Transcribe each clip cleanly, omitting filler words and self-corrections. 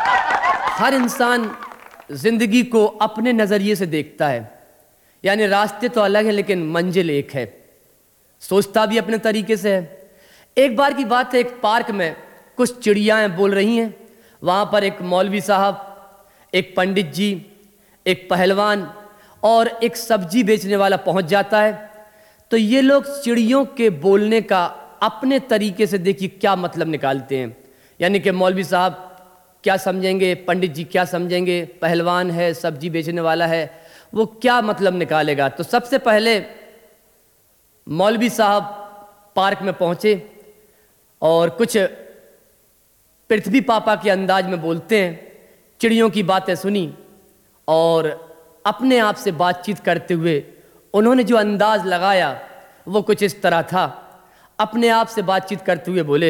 हर इंसान जिंदगी को अपने नजरिए से देखता है, यानी रास्ते तो अलग है लेकिन मंजिल एक है। सोचता भी अपने तरीके से है। एक बार की बात है, एक पार्क में कुछ चिड़ियाएं बोल रही हैं। वहां पर एक मौलवी साहब, एक पंडित जी, एक पहलवान और एक सब्जी बेचने वाला पहुंच जाता है। तो ये लोग चिड़ियों के बोलने का अपने तरीके से देखिए क्या मतलब निकालते हैं। यानी कि मौलवी साहब क्या समझेंगे, पंडित जी क्या समझेंगे, पहलवान है, सब्जी बेचने वाला है, वो क्या मतलब निकालेगा। तो सबसे पहले मौलवी साहब पार्क में पहुंचे और कुछ पृथ्वी पापा के अंदाज में बोलते हैं। चिड़ियों की बातें सुनी और अपने आप से बातचीत करते हुए उन्होंने जो अंदाज लगाया वो कुछ इस तरह था। अपने आप से बातचीत करते हुए बोले,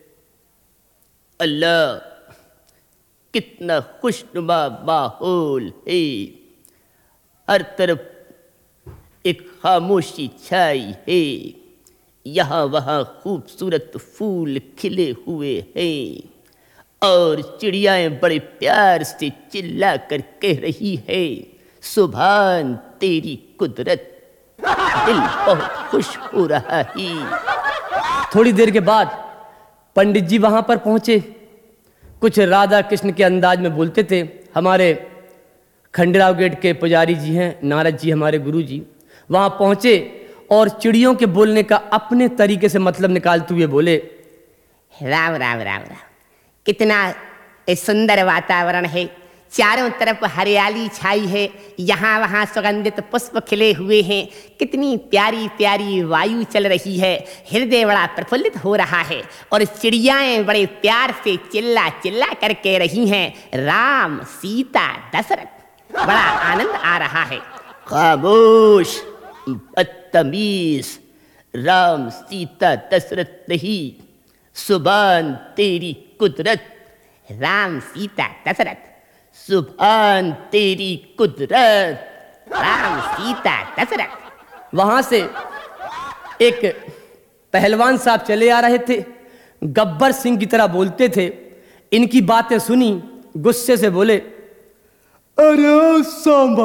अल्लाह कितना खुशनुमा माहौल है, हर तरफ एक खामोशी छाई है, यहाँ वहाँ खूबसूरत फूल खिले हुए हैं और चिड़ियाएं बड़े प्यार से चिल्ला कर कह रही है, सुभान तेरी कुदरत। दिल बहुत खुश हो रहा है। थोड़ी देर के बाद पंडित जी वहां पर पहुंचे। कुछ राधा कृष्ण के अंदाज में बोलते थे। हमारे खंडेराव गेट के पुजारी जी हैं, नारद जी हमारे गुरु जी, वहां पहुंचे और चिड़ियों के बोलने का अपने तरीके से मतलब निकालते हुए बोले, राम राम राम राम, कितना सुंदर वातावरण है, चारों तरफ हरियाली छाई है, यहाँ वहाँ सुगंधित पुष्प खिले हुए हैं, कितनी प्यारी प्यारी वायु चल रही है, हृदय बड़ा प्रफुल्लित हो रहा है और चिड़ियाएं बड़े प्यार से चिल्ला चिल्ला करके रही हैं, राम सीता दशरथ। बड़ा आनंद आ रहा है। खामोश बदतमीज, राम सीता दशरथ नहीं, सुभान तेरी कुदरत। राम सीता दशरथ, सुभान तेरी कुदरत। राम सीता दशरथ। वहां से एक पहलवान साहब चले आ रहे थे, गब्बर सिंह की तरह बोलते थे। इनकी बातें सुनी, गुस्से से बोले, अरे सांबा,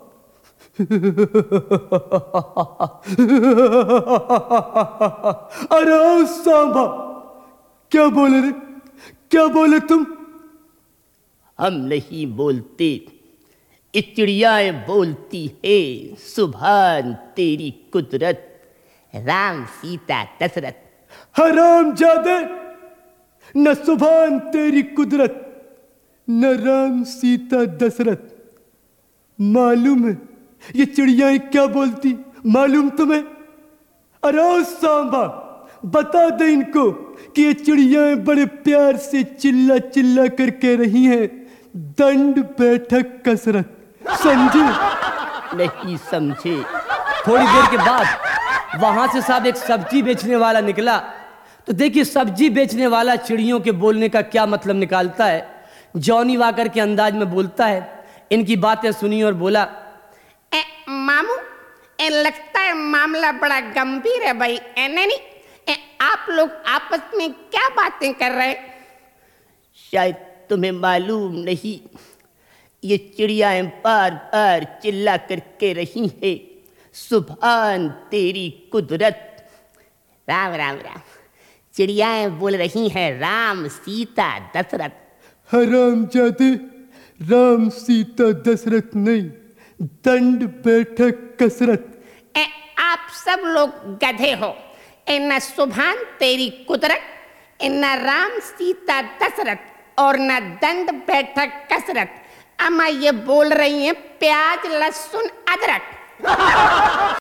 अरे सांबा, क्या बोले रे, क्या बोले तुम? हम नहीं बोलते, ये चिड़ियाएं बोलती है, सुभान तेरी कुदरत। राम सीता दशरथ। हराम जादे, न सुभान तेरी कुदरत न राम सीता दशरथ। मालूम है ये चिड़ियाएं क्या बोलती, मालूम तुम्हें? अरे सांबा, बता दे इनको कि ये चिड़ियाएं बड़े प्यार से चिल्ला चिल्ला कर कह रही हैं, दंड बैठक कसरत। समझे? नहीं समझे। थोड़ी देर के बाद वहां से साहब एक सब्जी बेचने वाला निकला। तो देखिए सब्जी बेचने वाला चिड़ियों के बोलने का क्या मतलब निकालता है। जॉनी वाकर के अंदाज में बोलता है। इनकी बातें सुनी और बोला, मामू, लगता है मामला बड़ा गंभीर है भाई। नहीं, आप लोग आपस में क्या बातें कर रहे? शायद तुम्हें मालूम नहीं, ये चिड़ियाएं बार बार चिल्ला करके रही है, सुभान तेरी कुदरत। राम राम राम, चिड़ियाएं बोल रही हैं, राम सीता दशरथ। हराम जादे, राम सीता दशरथ नहीं, दंड बैठक कसरत। आप सब लोग गधे हो। न सुभान तेरी कुदरत, न राम सीता दशरथ और न दंड बैठक कसरत। अम्मा ये बोल रही हैं प्याज लहसुन अदरक।